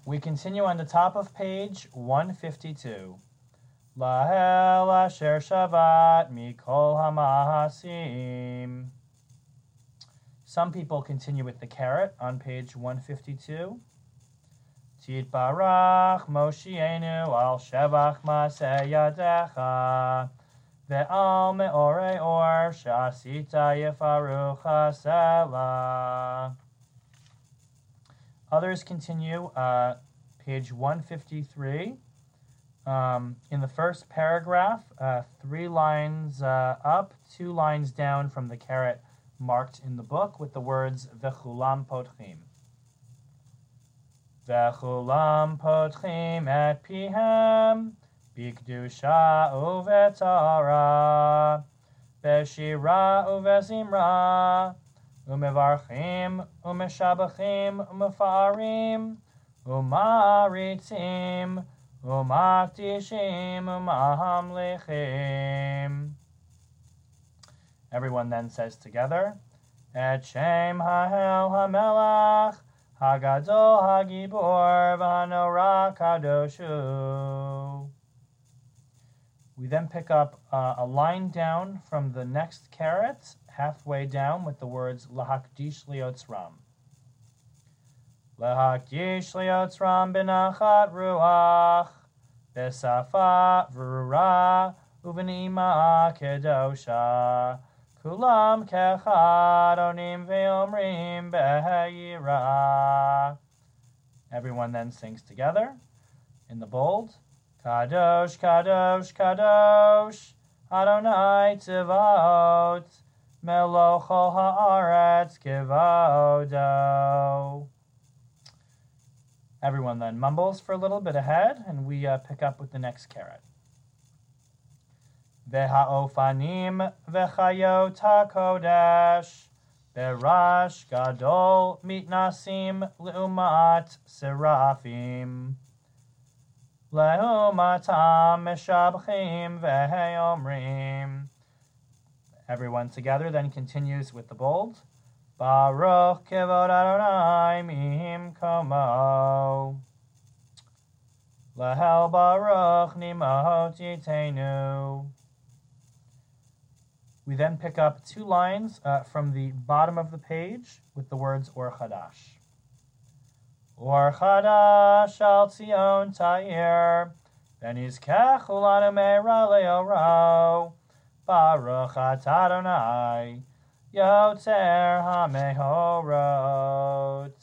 We continue on the top of page 152. Lahel asher shavat mikol hamahasim. Some people continue with the caret on page 152. Titbarach Moshienu al shevach maseh yadecha ve'al me'orei or shasita yefaruch hasela. Others continue, page 153. In the first paragraph, 3 lines up, 2 lines down from the caret marked in the book with the words V'chulam potchim. V'chulam potchim et pihem b'kedusha uvetara b'shira uvezimra umevarchim umeshabachim umefarim umaritzim umakdishim umahamlechim. Everyone then says together, Et Shem Hahel Hamelach Hagadol Hagibor V'Hanora Kadoshu. We then pick up a line down from the next caret, halfway down, with the words Lahakdish Liotzram. Lahakdish Liotzram B'nachat Ruach B'safa V'rura Uvenima Kedosha Kulam Kechad Onim Ve'omrim Behayira. Everyone then sings together in the bold. Kadosh, Kadosh, Kadosh, Adonai Tzivot, Melochol Haaretz Kivodo. Everyone then mumbles for a little bit ahead, and we pick up with the next caret. Ve'ha'ofanim ve'chayot ha'kodesh Berash gadol mitnasim le'umat serafim Le'umatam meshabchim ve'omrim. Everyone together then continues with the bold. Baruch kevod Adonai mihim komo. Lahel baruch nimahot yitenu. We then pick up 2 lines from the bottom of the page with the words Or Chadash. Or Chadash al Tzion Ta'ir, Benizkech ulanu meira le'oro, Baruch Ata Adonai, Yotzer HaMehorot.